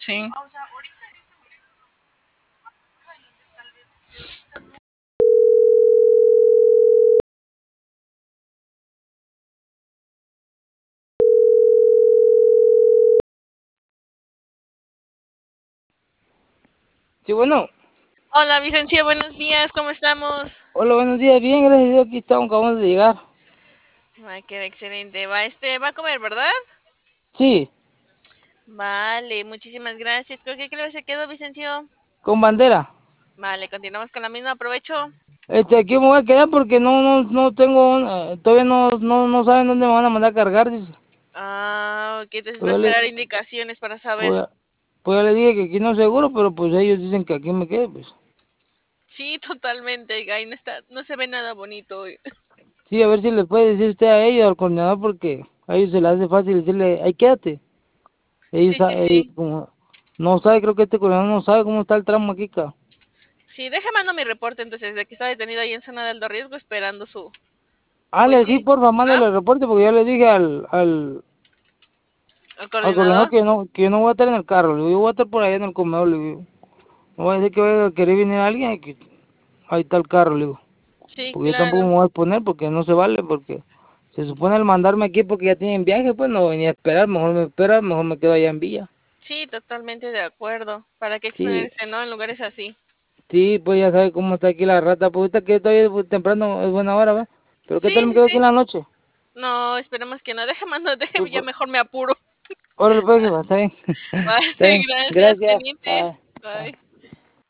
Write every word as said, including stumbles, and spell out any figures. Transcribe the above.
sí. Sí, bueno. Hola, Vicencia, buenos días, ¿cómo estamos? Hola, buenos días. Bien, gracias a Dios. Aquí estamos, acabamos de llegar. Ay, qué excelente. Va, este, va a comer, ¿verdad? Sí, Vale, muchísimas gracias. ¿Con qué clase quedó, Vicencio? con bandera. Vale, continuamos con la misma. Aprovecho. Este, aquí me voy a quedar porque no, no, no tengo, eh, todavía no, no, no saben dónde me van a mandar a cargar, dice. Ah, ok, entonces va Pues a yo le, esperar indicaciones para saber. pues, pues yo le dije que aquí no es seguro, pero pues ellos dicen que aquí me quede, pues. Sí, totalmente. Ay, no está, no se ve nada bonito hoy. Sí, a ver si les puede decir usted a ellos, al coordinador, porque a ellos se les hace fácil decirle, ahí quédate. Ellos, Sí, sí, sa- ellos sí. como, no sabe, creo que este coordinador no sabe cómo está el tramo aquí, ca. Sí, deje mando mi reporte entonces de que está detenido ahí en zona de alto riesgo esperando su. Ah, Pues le sí. sí, porfa, ¿Ah? mándale el reporte porque yo le dije al, al, ¿El al coordinador coordinador? que yo no, que yo no voy a estar en el carro, le digo, yo voy a estar por allá en el comedor, le digo, no voy a decir que vaya a querer venir alguien y que ahí está el carro, le digo, Sí, porque yo tampoco claro. me voy a exponer porque no se vale, porque se supone el mandarme aquí porque ya tienen viaje, pues no venía a esperar, mejor me espera, mejor me quedo allá en Villa. Sí, totalmente de acuerdo. ¿Para qué Sí, exponerse, no? En lugares así. sí, pues ya sabe cómo está aquí la rata, pues ahorita que todavía es temprano, es buena hora, ¿va? Pero ¿qué Sí, tal me sí, quedo aquí sí. en la noche? No, esperemos que no. Deje mando, Sí, deje, ya pues, mejor me apuro. órale pues, jefa, está bien, Vale, está bien, gracias, gracias, pendiente. bye, bye. Bye.